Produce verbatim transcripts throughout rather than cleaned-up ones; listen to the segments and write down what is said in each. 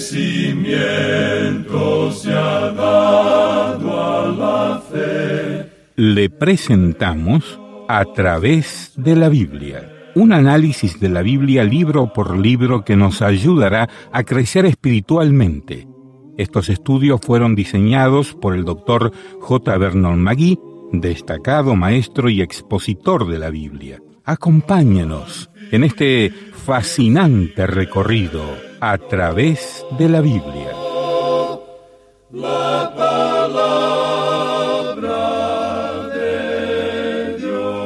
crecimiento se ha dado a la fe. Le presentamos A través de la Biblia, un análisis de la Biblia libro por libro que nos ayudará a crecer espiritualmente. Estos estudios fueron diseñados por el doctor J. Vernon McGee, destacado maestro y expositor de la Biblia. Acompáñenos en este fascinante recorrido a través de la Biblia. La palabra de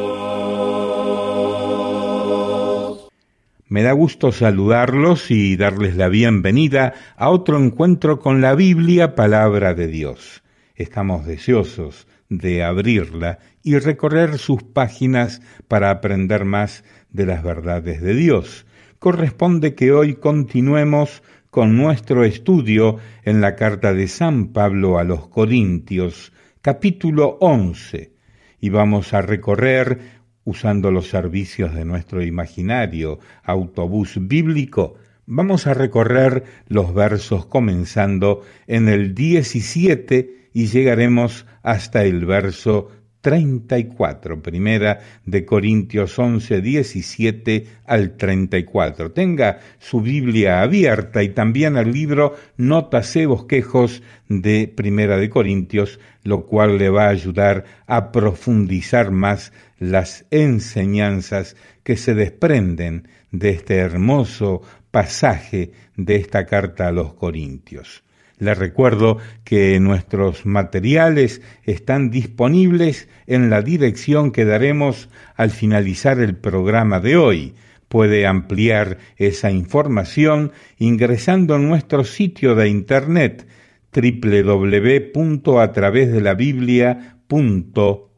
Dios. Me da gusto saludarlos y darles la bienvenida a otro encuentro con la Biblia, palabra de Dios. Estamos deseosos de abrirla y recorrer sus páginas para aprender más de las verdades de Dios. Corresponde que hoy continuemos con nuestro estudio en la carta de San Pablo a los Corintios, capítulo once, y vamos a recorrer, usando los servicios de nuestro imaginario autobús bíblico, vamos a recorrer los versos comenzando en el diecisiete y llegaremos hasta el verso treinta y cuatro, primera de Corintios once, diecisiete al treinta y cuatro. Tenga su Biblia abierta y también el libro Notas y Bosquejos de primera de Corintios, lo cual le va a ayudar a profundizar más las enseñanzas que se desprenden de este hermoso pasaje de esta carta a los Corintios. Les recuerdo que nuestros materiales están disponibles en la dirección que daremos al finalizar el programa de hoy. Puede ampliar esa información ingresando en nuestro sitio de internet doble u doble u doble u punto a través de la biblia punto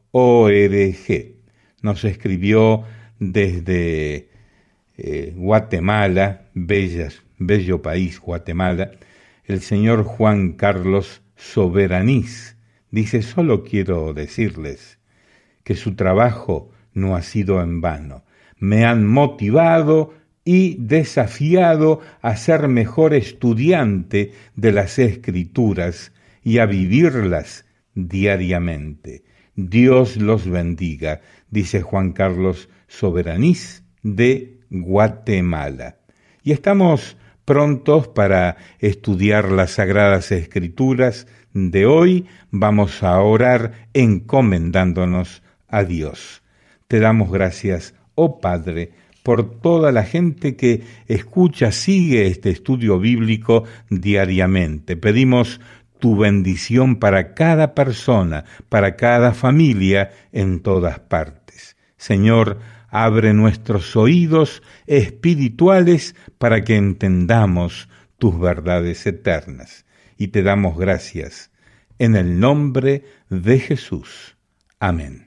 org. Nos escribió desde eh, Guatemala, bellas, bello país Guatemala, el señor Juan Carlos Soberanís. Dice: solo quiero decirles que su trabajo no ha sido en vano. Me han motivado y desafiado a ser mejor estudiante de las Escrituras y a vivirlas diariamente. Dios los bendiga, dice Juan Carlos Soberanís de Guatemala. Y estamos prontos para estudiar las Sagradas Escrituras de hoy. Vamos a orar encomendándonos a Dios. Te damos gracias, oh Padre, por toda la gente que escucha, sigue este estudio bíblico diariamente. Pedimos tu bendición para cada persona, para cada familia en todas partes. Señor, abre nuestros oídos espirituales para que entendamos tus verdades eternas. Y te damos gracias en el nombre de Jesús. Amén.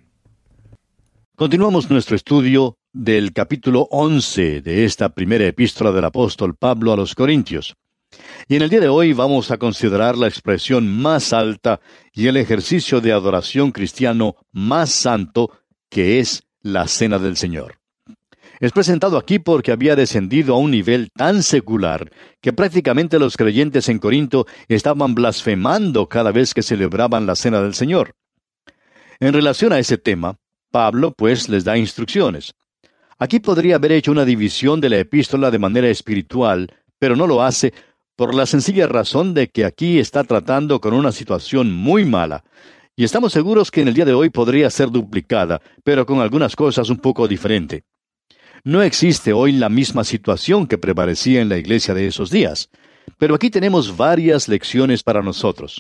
Continuamos nuestro estudio del capítulo once de esta primera epístola del apóstol Pablo a los Corintios. Y en el día de hoy vamos a considerar la expresión más alta y el ejercicio de adoración cristiano más santo, que es la Cena del Señor. Es presentado aquí porque había descendido a un nivel tan secular que prácticamente los creyentes en Corinto estaban blasfemando cada vez que celebraban la Cena del Señor. En relación a ese tema, Pablo pues les da instrucciones. Aquí podría haber hecho una división de la epístola de manera espiritual, pero no lo hace por la sencilla razón de que aquí está tratando con una situación muy mala. Y estamos seguros que en el día de hoy podría ser duplicada, pero con algunas cosas un poco diferente. No existe hoy la misma situación que prevalecía en la iglesia de esos días, pero aquí tenemos varias lecciones para nosotros.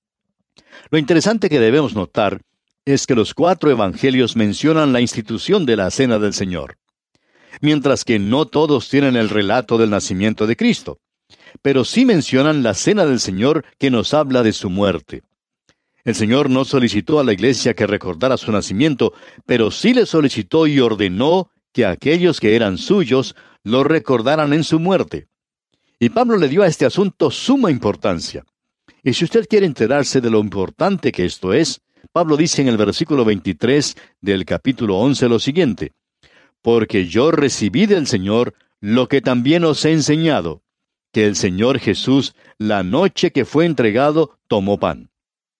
Lo interesante que debemos notar es que los cuatro evangelios mencionan la institución de la Cena del Señor, mientras que no todos tienen el relato del nacimiento de Cristo, pero sí mencionan la Cena del Señor que nos habla de su muerte. El Señor no solicitó a la iglesia que recordara su nacimiento, pero sí le solicitó y ordenó que aquellos que eran suyos lo recordaran en su muerte. Y Pablo le dio a este asunto suma importancia. Y si usted quiere enterarse de lo importante que esto es, Pablo dice en el versículo veintitrés del capítulo once lo siguiente: porque yo recibí del Señor lo que también os he enseñado, que el Señor Jesús, la noche que fue entregado, tomó pan.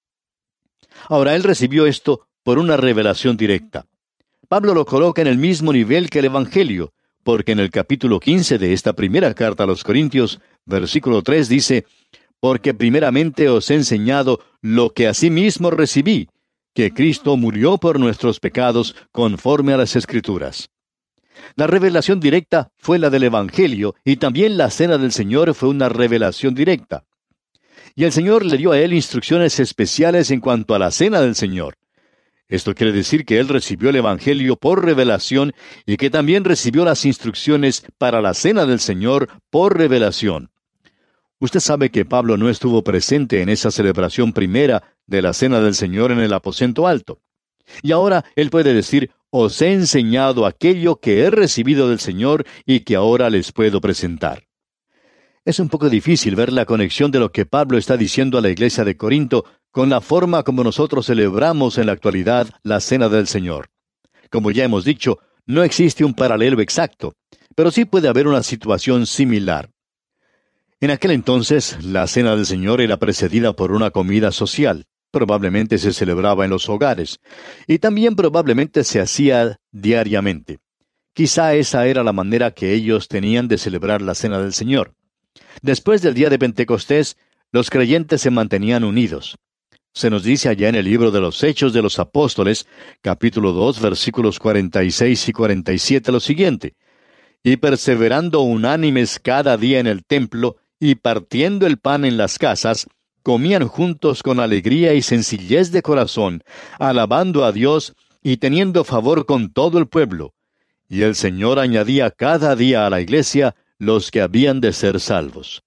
Ahora, él recibió esto por una revelación directa. Pablo lo coloca en el mismo nivel que el Evangelio, porque en el capítulo quince de esta primera carta a los Corintios, versículo tres dice, «Porque primeramente os he enseñado lo que asimismo recibí, que Cristo murió por nuestros pecados conforme a las Escrituras». La revelación directa fue la del Evangelio, y también la cena del Señor fue una revelación directa. Y el Señor le dio a él instrucciones especiales en cuanto a la cena del Señor. Esto quiere decir que él recibió el Evangelio por revelación y que también recibió las instrucciones para la cena del Señor por revelación. Usted sabe que Pablo no estuvo presente en esa celebración primera de la cena del Señor en el aposento alto. Y ahora él puede decir, os he enseñado aquello que he recibido del Señor y que ahora les puedo presentar. Es un poco difícil ver la conexión de lo que Pablo está diciendo a la iglesia de Corinto con la forma como nosotros celebramos en la actualidad la cena del Señor. Como ya hemos dicho, no existe un paralelo exacto, pero sí puede haber una situación similar. En aquel entonces, la cena del Señor era precedida por una comida social. Probablemente se celebraba en los hogares, y también probablemente se hacía diariamente. Quizá esa era la manera que ellos tenían de celebrar la cena del Señor. Después del día de Pentecostés, los creyentes se mantenían unidos. Se nos dice allá en el libro de los Hechos de los Apóstoles, capítulo dos, versículos cuarenta y seis y cuarenta y siete, lo siguiente: «Y perseverando unánimes cada día en el templo, y partiendo el pan en las casas, comían juntos con alegría y sencillez de corazón, alabando a Dios y teniendo favor con todo el pueblo. Y el Señor añadía cada día a la iglesia los que habían de ser salvos».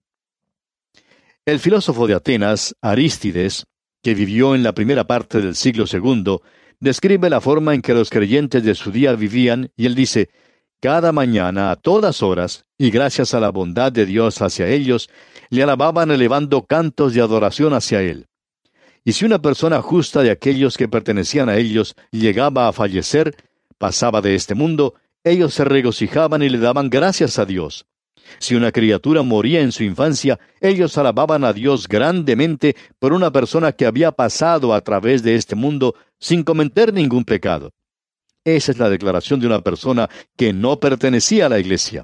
El filósofo de Atenas, Arístides, que vivió en la primera parte del siglo segundo, describe la forma en que los creyentes de su día vivían, y él dice, «Cada mañana, a todas horas, y gracias a la bondad de Dios hacia ellos, le alababan elevando cantos de adoración hacia Él. Y si una persona justa de aquellos que pertenecían a ellos llegaba a fallecer, pasaba de este mundo, ellos se regocijaban y le daban gracias a Dios. Si una criatura moría en su infancia, ellos alababan a Dios grandemente por una persona que había pasado a través de este mundo sin cometer ningún pecado. Esa es la declaración de una persona que no pertenecía a la iglesia.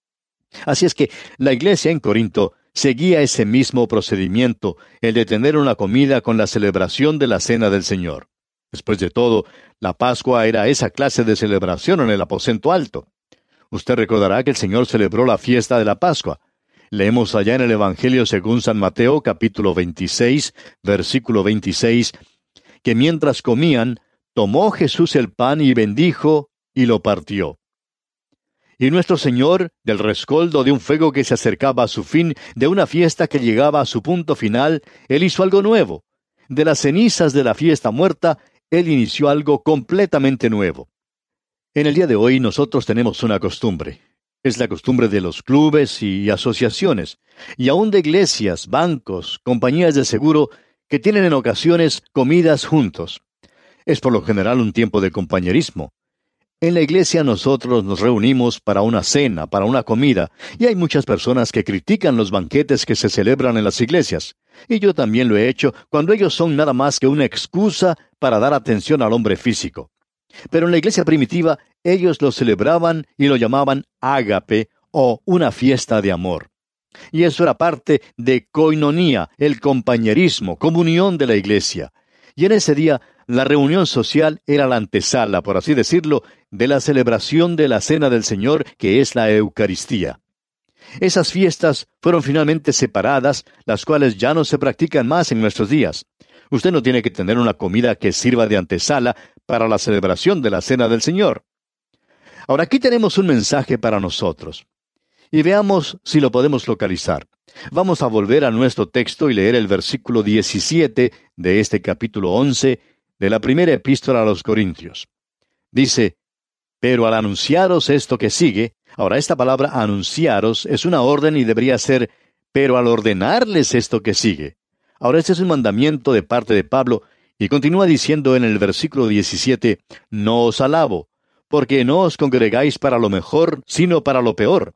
Así es que la iglesia en Corinto seguía ese mismo procedimiento, el de tener una comida con la celebración de la cena del Señor. Después de todo, la Pascua era esa clase de celebración en el aposento alto. Usted recordará que el Señor celebró la fiesta de la Pascua. Leemos allá en el Evangelio según San Mateo, capítulo veintiséis, versículo veintiséis, que mientras comían, tomó Jesús el pan y bendijo, y lo partió. Y nuestro Señor, del rescoldo de un fuego que se acercaba a su fin, de una fiesta que llegaba a su punto final, Él hizo algo nuevo. De las cenizas de la fiesta muerta, Él inició algo completamente nuevo. En el día de hoy nosotros tenemos una costumbre. Es la costumbre de los clubes y asociaciones, y aún de iglesias, bancos, compañías de seguro, que tienen en ocasiones comidas juntos. Es por lo general un tiempo de compañerismo. En la iglesia nosotros nos reunimos para una cena, para una comida, y hay muchas personas que critican los banquetes que se celebran en las iglesias. Y yo también lo he hecho cuando ellos son nada más que una excusa para dar atención al hombre físico. Pero en la iglesia primitiva, ellos lo celebraban y lo llamaban ágape, o una fiesta de amor. Y eso era parte de koinonía, el compañerismo, comunión de la iglesia. Y en ese día, la reunión social era la antesala, por así decirlo, de la celebración de la Cena del Señor, que es la Eucaristía. Esas fiestas fueron finalmente separadas, las cuales ya no se practican más en nuestros días. Usted no tiene que tener una comida que sirva de antesala para la celebración de la Cena del Señor. Ahora aquí tenemos un mensaje para nosotros. Y veamos si lo podemos localizar. Vamos a volver a nuestro texto y leer el versículo diecisiete de este capítulo once de la primera epístola a los Corintios. Dice, pero al anunciaros esto que sigue, ahora esta palabra anunciaros es una orden y debería ser, pero al ordenarles esto que sigue. Ahora este es un mandamiento de parte de Pablo, y continúa diciendo en el versículo diecisiete, no os alabo, porque no os congregáis para lo mejor, sino para lo peor.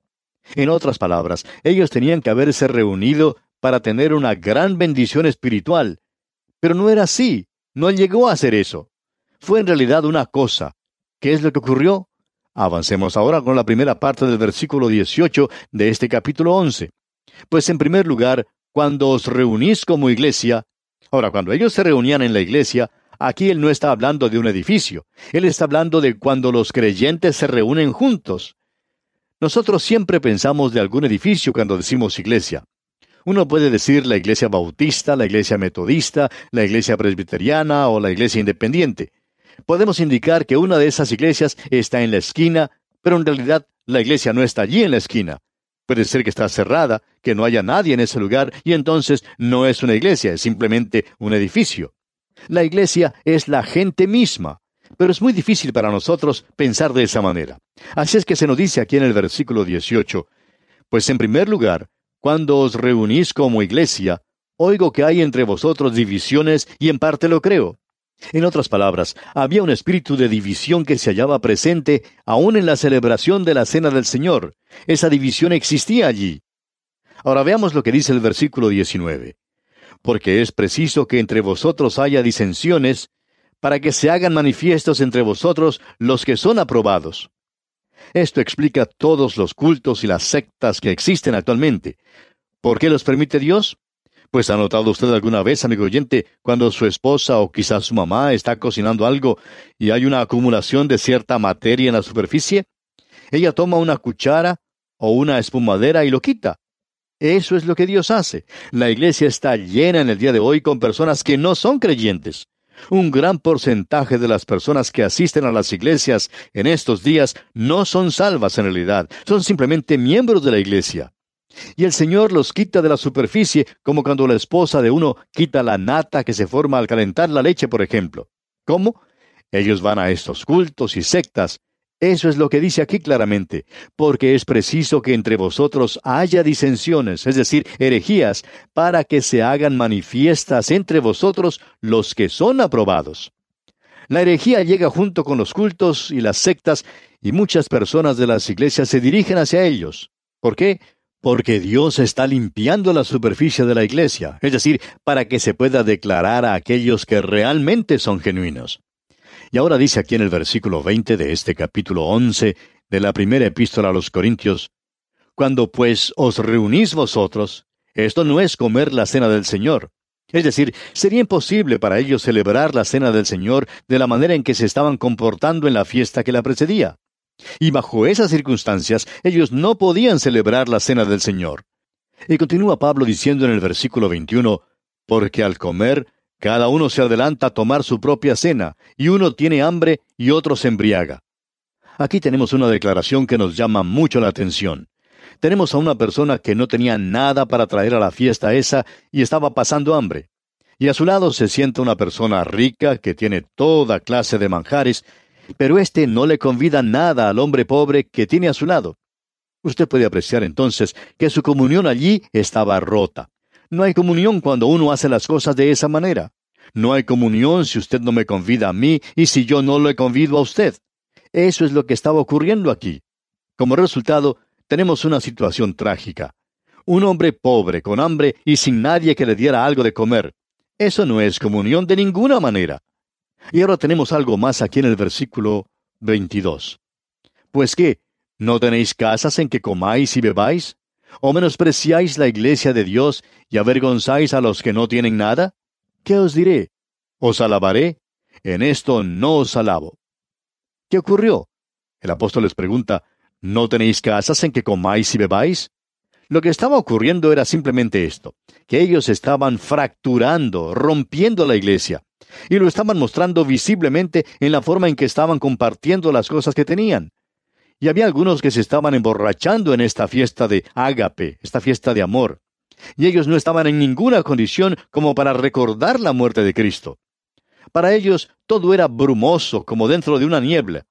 En otras palabras, ellos tenían que haberse reunido para tener una gran bendición espiritual. Pero no era así, no llegó a ser eso. Fue en realidad una cosa. ¿Qué es lo que ocurrió? Avancemos ahora con la primera parte del versículo dieciocho de este capítulo once. Pues en primer lugar, cuando os reunís como iglesia. Ahora, cuando ellos se reunían en la iglesia, aquí él no está hablando de un edificio. Él está hablando de cuando los creyentes se reúnen juntos. Nosotros siempre pensamos de algún edificio cuando decimos iglesia. Uno puede decir la iglesia bautista, la iglesia metodista, la iglesia presbiteriana o la iglesia independiente. Podemos indicar que una de esas iglesias está en la esquina, pero en realidad la iglesia no está allí en la esquina. Puede ser que está cerrada, que no haya nadie en ese lugar, y entonces no es una iglesia, es simplemente un edificio. La iglesia es la gente misma, pero es muy difícil para nosotros pensar de esa manera. Así es que se nos dice aquí en el versículo dieciocho, pues en primer lugar, cuando os reunís como iglesia, oigo que hay entre vosotros divisiones y en parte lo creo. En otras palabras, había un espíritu de división que se hallaba presente aún en la celebración de la Cena del Señor. Esa división existía allí. Ahora veamos lo que dice el versículo diecinueve. Porque es preciso que entre vosotros haya disensiones, para que se hagan manifiestos entre vosotros los que son aprobados. Esto explica todos los cultos y las sectas que existen actualmente. ¿Por qué los permite Dios? Pues ¿ha notado usted alguna vez, amigo oyente, cuando su esposa o quizás su mamá está cocinando algo y hay una acumulación de cierta materia en la superficie? Ella toma una cuchara o una espumadera y lo quita. Eso es lo que Dios hace. La iglesia está llena en el día de hoy con personas que no son creyentes. Un gran porcentaje de las personas que asisten a las iglesias en estos días no son salvas en realidad, son simplemente miembros de la iglesia. Y el Señor los quita de la superficie, como cuando la esposa de uno quita la nata que se forma al calentar la leche, por ejemplo. ¿Cómo? Ellos van a estos cultos y sectas. Eso es lo que dice aquí claramente, porque es preciso que entre vosotros haya disensiones, es decir, herejías, para que se hagan manifiestas entre vosotros los que son aprobados. La herejía llega junto con los cultos y las sectas, y muchas personas de las iglesias se dirigen hacia ellos. ¿Por qué? Porque Dios está limpiando la superficie de la iglesia, es decir, para que se pueda declarar a aquellos que realmente son genuinos. Y ahora dice aquí en el versículo veinte de este capítulo once de la primera epístola a los Corintios, cuando pues os reunís vosotros, esto no es comer la cena del Señor. Es decir, sería imposible para ellos celebrar la cena del Señor de la manera en que se estaban comportando en la fiesta que la precedía. Y bajo esas circunstancias, ellos no podían celebrar la cena del Señor. Y continúa Pablo diciendo en el versículo veintiuno, porque al comer, cada uno se adelanta a tomar su propia cena, y uno tiene hambre y otro se embriaga. Aquí tenemos una declaración que nos llama mucho la atención. Tenemos a una persona que no tenía nada para traer a la fiesta esa y estaba pasando hambre. Y a su lado se sienta una persona rica que tiene toda clase de manjares, pero éste no le convida nada al hombre pobre que tiene a su lado. Usted puede apreciar entonces que su comunión allí estaba rota. No hay comunión cuando uno hace las cosas de esa manera. No hay comunión si usted no me convida a mí y si yo no le convido a usted. Eso es lo que estaba ocurriendo aquí. Como resultado, tenemos una situación trágica. Un hombre pobre, con hambre y sin nadie que le diera algo de comer. Eso no es comunión de ninguna manera. Y ahora tenemos algo más aquí en el versículo veintidós. ¿Pues qué? ¿No tenéis casas en que comáis y bebáis? ¿O menospreciáis la iglesia de Dios y avergonzáis a los que no tienen nada? ¿Qué os diré? ¿Os alabaré? En esto no os alabo. ¿Qué ocurrió? El apóstol les pregunta, ¿no tenéis casas en que comáis y bebáis? Lo que estaba ocurriendo era simplemente esto, que ellos estaban fracturando, rompiendo la iglesia. Y lo estaban mostrando visiblemente en la forma en que estaban compartiendo las cosas que tenían. Y había algunos que se estaban emborrachando en esta fiesta de ágape, esta fiesta de amor. Y ellos no estaban en ninguna condición como para recordar la muerte de Cristo. Para ellos todo era brumoso, como dentro de una niebla.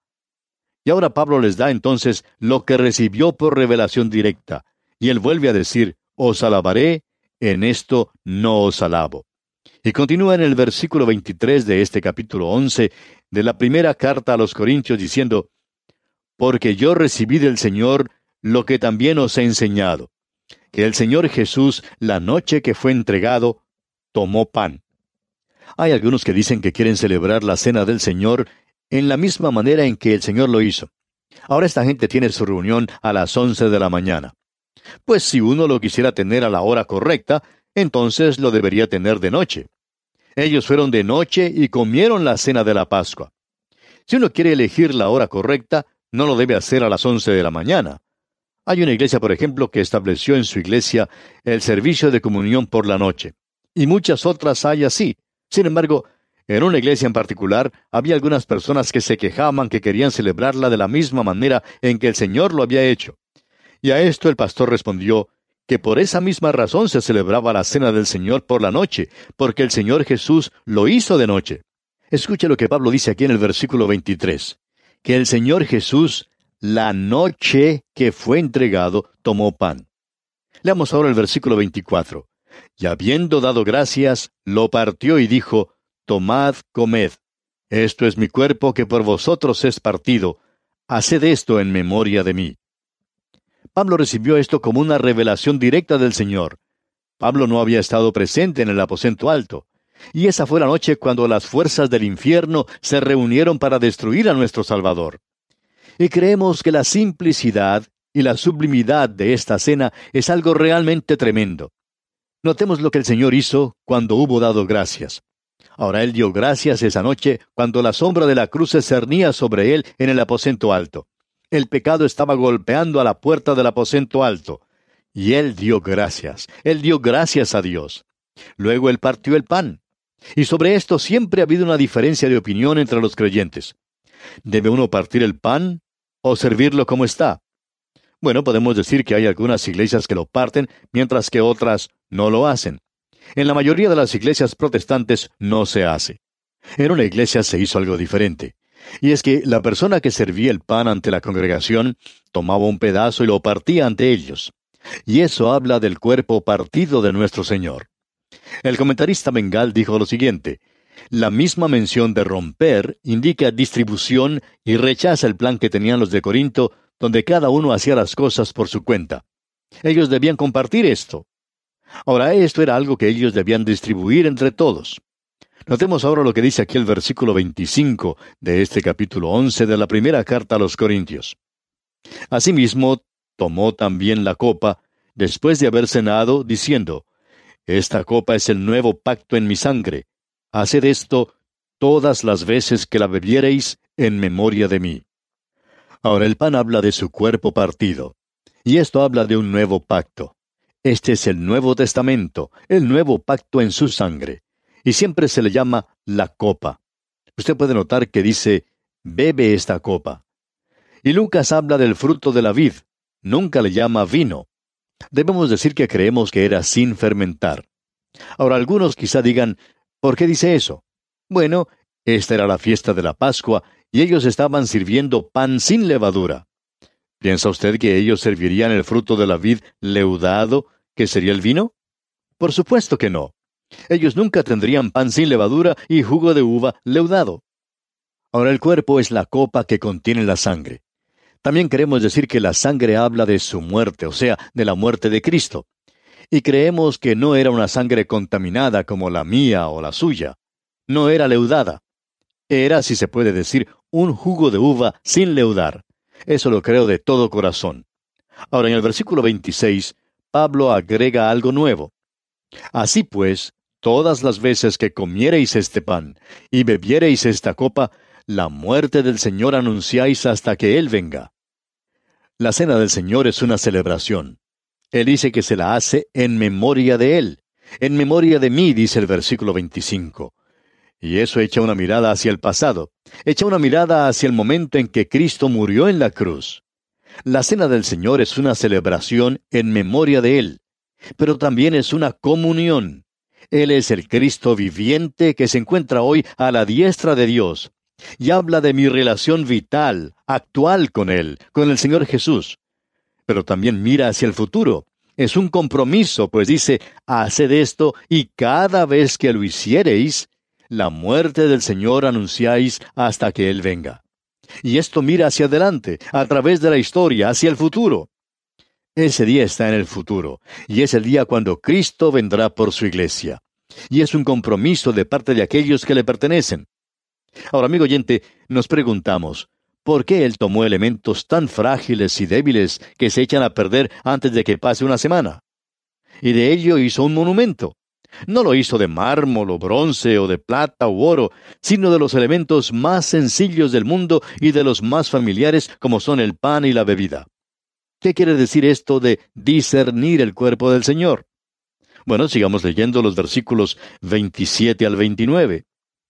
Y ahora Pablo les da entonces lo que recibió por revelación directa. Y él vuelve a decir, os alabaré, en esto no os alabo. Y continúa en el versículo veintitrés de este capítulo once de la primera carta a los Corintios diciendo, porque yo recibí del Señor lo que también os he enseñado, que el Señor Jesús, la noche que fue entregado, tomó pan. Hay algunos que dicen que quieren celebrar la cena del Señor en la misma manera en que el Señor lo hizo. Ahora esta gente tiene su reunión a las once de la mañana. Pues si uno lo quisiera tener a la hora correcta, entonces lo debería tener de noche. Ellos fueron de noche y comieron la cena de la Pascua. Si uno quiere elegir la hora correcta, no lo debe hacer a las once de la mañana. Hay una iglesia, por ejemplo, que estableció en su iglesia el servicio de comunión por la noche. Y muchas otras hay así. Sin embargo, en una iglesia en particular, había algunas personas que se quejaban que querían celebrarla de la misma manera en que el Señor lo había hecho. Y a esto el pastor respondió que por esa misma razón se celebraba la cena del Señor por la noche, porque el Señor Jesús lo hizo de noche. Escuche lo que Pablo dice aquí en el versículo veintitrés, que el Señor Jesús, la noche que fue entregado, tomó pan. Leamos ahora el versículo veinticuatro. Y habiendo dado gracias, lo partió y dijo, tomad, comed. Esto es mi cuerpo que por vosotros es partido. Haced esto en memoria de mí. Pablo recibió esto como una revelación directa del Señor. Pablo no había estado presente en el aposento alto. Y esa fue la noche cuando las fuerzas del infierno se reunieron para destruir a nuestro Salvador. Y creemos que la simplicidad y la sublimidad de esta cena es algo realmente tremendo. Notemos lo que el Señor hizo cuando hubo dado gracias. Ahora Él dio gracias esa noche cuando la sombra de la cruz se cernía sobre Él en el aposento alto. El pecado estaba golpeando a la puerta del aposento alto. Y Él dio gracias. Él dio gracias a Dios. Luego Él partió el pan. Y sobre esto siempre ha habido una diferencia de opinión entre los creyentes. ¿Debe uno partir el pan o servirlo como está? Bueno, podemos decir que hay algunas iglesias que lo parten, mientras que otras no lo hacen. En la mayoría de las iglesias protestantes no se hace. En una iglesia se hizo algo diferente. Y es que la persona que servía el pan ante la congregación tomaba un pedazo y lo partía ante ellos. Y eso habla del cuerpo partido de nuestro Señor. El comentarista Bengal dijo lo siguiente: la misma mención de romper indica distribución y rechaza el plan que tenían los de Corinto, donde cada uno hacía las cosas por su cuenta. Ellos debían compartir esto. Ahora, esto era algo que ellos debían distribuir entre todos. Notemos ahora lo que dice aquí el versículo veinticinco de este capítulo once de la primera carta a los Corintios. Asimismo, tomó también la copa, después de haber cenado, diciendo: esta copa es el nuevo pacto en mi sangre. Haced esto todas las veces que la bebiereis en memoria de mí. Ahora el pan habla de su cuerpo partido, y esto habla de un nuevo pacto. Este es el Nuevo Testamento, el nuevo pacto en su sangre, y siempre se le llama la copa. Usted puede notar que dice, bebe esta copa. Y Lucas habla del fruto de la vid, nunca le llama vino. Debemos decir que creemos que era sin fermentar. Ahora algunos quizá digan, ¿por qué dice eso? Bueno, esta era la fiesta de la Pascua, y ellos estaban sirviendo pan sin levadura. ¿Piensa usted que ellos servirían el fruto de la vid leudado, que sería el vino? Por supuesto que no. Ellos nunca tendrían pan sin levadura y jugo de uva leudado. Ahora el cuerpo es la copa que contiene la sangre. También queremos decir que la sangre habla de su muerte, o sea, de la muerte de Cristo. Y creemos que no era una sangre contaminada como la mía o la suya. No era leudada. Era, si se puede decir, un jugo de uva sin leudar. Eso lo creo de todo corazón. Ahora, en el versículo veintiséis, Pablo agrega algo nuevo. Así pues, todas las veces que comiereis este pan y bebiereis esta copa, la muerte del Señor anunciáis hasta que Él venga. La cena del Señor es una celebración. Él dice que se la hace en memoria de Él. En memoria de mí, dice el versículo veinticinco. Y eso echa una mirada hacia el pasado. Echa una mirada hacia el momento en que Cristo murió en la cruz. La cena del Señor es una celebración en memoria de Él, pero también es una comunión. Él es el Cristo viviente que se encuentra hoy a la diestra de Dios, y habla de mi relación vital, actual con Él, con el Señor Jesús. Pero también mira hacia el futuro. Es un compromiso, pues dice, haced esto, y cada vez que lo hiciereis, la muerte del Señor anunciáis hasta que Él venga. Y esto mira hacia adelante, a través de la historia, hacia el futuro. Ese día está en el futuro, y es el día cuando Cristo vendrá por su iglesia. Y es un compromiso de parte de aquellos que le pertenecen. Ahora, amigo oyente, nos preguntamos, ¿por qué Él tomó elementos tan frágiles y débiles que se echan a perder antes de que pase una semana? Y de ello hizo un monumento. No lo hizo de mármol o bronce o de plata u oro, sino de los elementos más sencillos del mundo y de los más familiares como son el pan y la bebida. ¿Qué quiere decir esto de discernir el cuerpo del Señor? Bueno, sigamos leyendo los versículos veintisiete al veintinueve.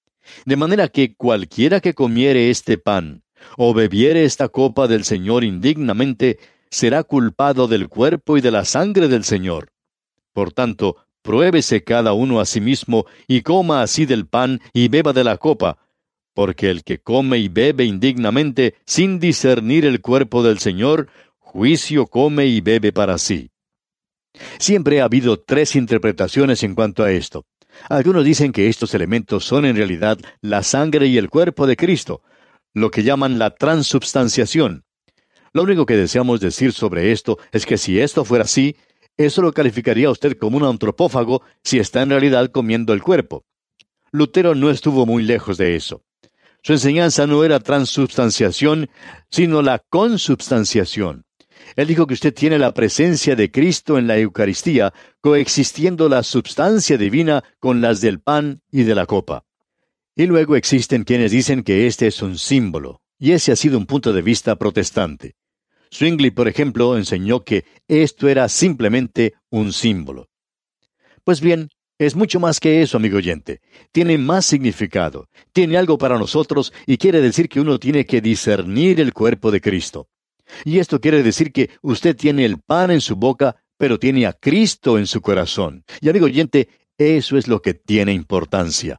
De manera que cualquiera que comiere este pan, o bebiere esta copa del Señor indignamente, será culpado del cuerpo y de la sangre del Señor. Por tanto, pruébese cada uno a sí mismo, y coma así del pan, y beba de la copa, porque el que come y bebe indignamente, sin discernir el cuerpo del Señor, juicio come y bebe para sí. Siempre ha habido tres interpretaciones en cuanto a esto. Algunos dicen que estos elementos son en realidad la sangre y el cuerpo de Cristo, lo que llaman la transubstanciación. Lo único que deseamos decir sobre esto es que si esto fuera así, eso lo calificaría a usted como un antropófago si está en realidad comiendo el cuerpo. Lutero no estuvo muy lejos de eso. Su enseñanza no era transubstanciación, sino la consubstanciación. Él dijo que usted tiene la presencia de Cristo en la Eucaristía, coexistiendo la substancia divina con las del pan y de la copa. Y luego existen quienes dicen que este es un símbolo, y ese ha sido un punto de vista protestante. Zwingli, por ejemplo, enseñó que esto era simplemente un símbolo. Pues bien, es mucho más que eso, amigo oyente. Tiene más significado, tiene algo para nosotros y quiere decir que uno tiene que discernir el cuerpo de Cristo. Y esto quiere decir que usted tiene el pan en su boca, pero tiene a Cristo en su corazón. Y amigo oyente, eso es lo que tiene importancia.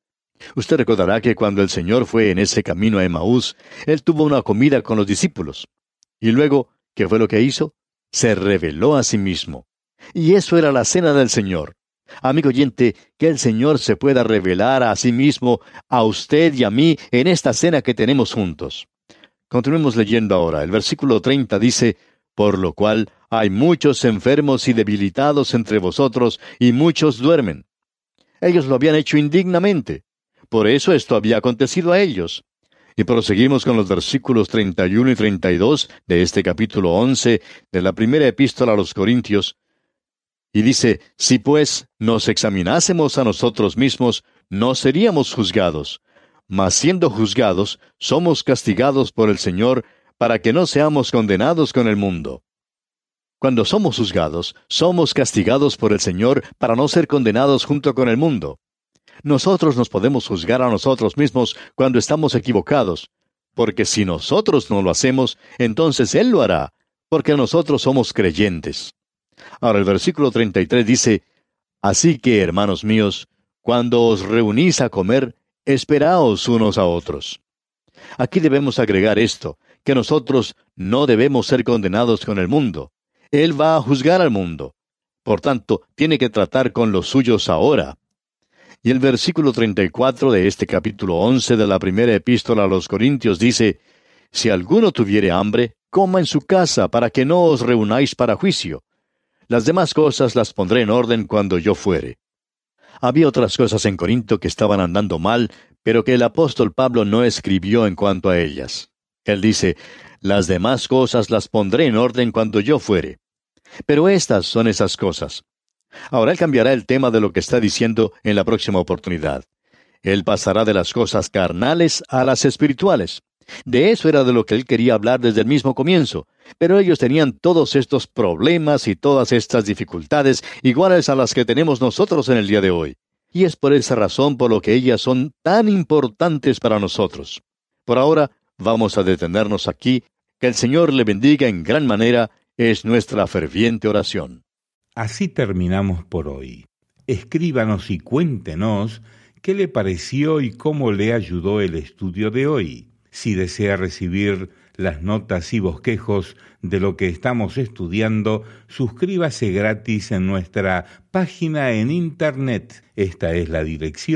Usted recordará que cuando el Señor fue en ese camino a Emaús, Él tuvo una comida con los discípulos. Y luego, ¿qué fue lo que hizo? Se reveló a sí mismo. Y eso era la cena del Señor. Amigo oyente, que el Señor se pueda revelar a sí mismo, a usted y a mí, en esta cena que tenemos juntos. Continuemos leyendo ahora. El versículo treinta dice, por lo cual hay muchos enfermos y debilitados entre vosotros, y muchos duermen. Ellos lo habían hecho indignamente. Por eso esto había acontecido a ellos. Y proseguimos con los versículos treinta y uno y treinta y dos de este capítulo once de la primera epístola a los Corintios. Y dice, si pues nos examinásemos a nosotros mismos, no seríamos juzgados. Mas siendo juzgados, somos castigados por el Señor, para que no seamos condenados con el mundo. Cuando somos juzgados, somos castigados por el Señor para no ser condenados junto con el mundo. Nosotros nos podemos juzgar a nosotros mismos cuando estamos equivocados, porque si nosotros no lo hacemos, entonces Él lo hará, porque nosotros somos creyentes. Ahora el versículo treinta y tres dice, así que, hermanos míos, cuando os reunís a comer, esperaos unos a otros. Aquí debemos agregar esto, que nosotros no debemos ser condenados con el mundo. Él va a juzgar al mundo. Por tanto, tiene que tratar con los suyos ahora. Y el versículo treinta y cuatro de este capítulo once de la primera epístola a los Corintios dice, si alguno tuviere hambre, coma en su casa, para que no os reunáis para juicio. Las demás cosas las pondré en orden cuando yo fuere. Había otras cosas en Corinto que estaban andando mal, pero que el apóstol Pablo no escribió en cuanto a ellas. Él dice, las demás cosas las pondré en orden cuando yo fuere. Pero estas son esas cosas. Ahora él cambiará el tema de lo que está diciendo en la próxima oportunidad. Él pasará de las cosas carnales a las espirituales. De eso era de lo que él quería hablar desde el mismo comienzo. Pero ellos tenían todos estos problemas y todas estas dificultades iguales a las que tenemos nosotros en el día de hoy. Y es por esa razón por lo que ellas son tan importantes para nosotros. Por ahora, vamos a detenernos aquí. Que el Señor le bendiga en gran manera es nuestra ferviente oración. Así terminamos por hoy. Escríbanos y cuéntenos qué le pareció y cómo le ayudó el estudio de hoy. Si desea recibir las notas y bosquejos de lo que estamos estudiando, suscríbase gratis en nuestra página en internet. Esta es la dirección,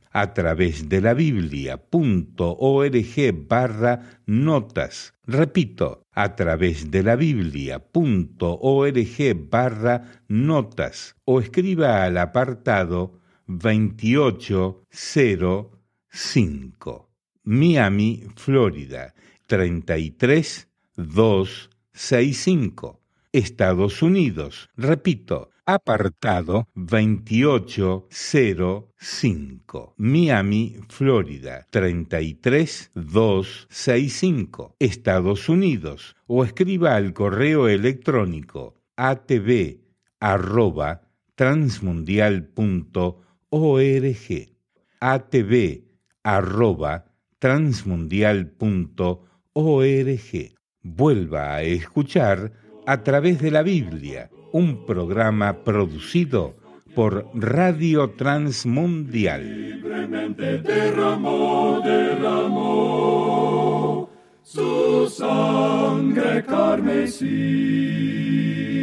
a través de la biblia.org barra notas. Repito, a través de la biblia.org barra notas o escriba al apartado veintiocho cero cinco, Miami, Florida, treinta y tres mil doscientos sesenta y cinco, Estados Unidos. Repito, apartado veintiocho cero cinco, Miami, Florida, treinta y tres mil doscientos sesenta y cinco, Estados Unidos, o escriba al correo electrónico atv arroba transmundial punto org, atv arroba transmundial punto org. Vuelva a escuchar A través de la Biblia, un programa producido por Radio Transmundial. Libremente derramó, derramó su sangre carmesí.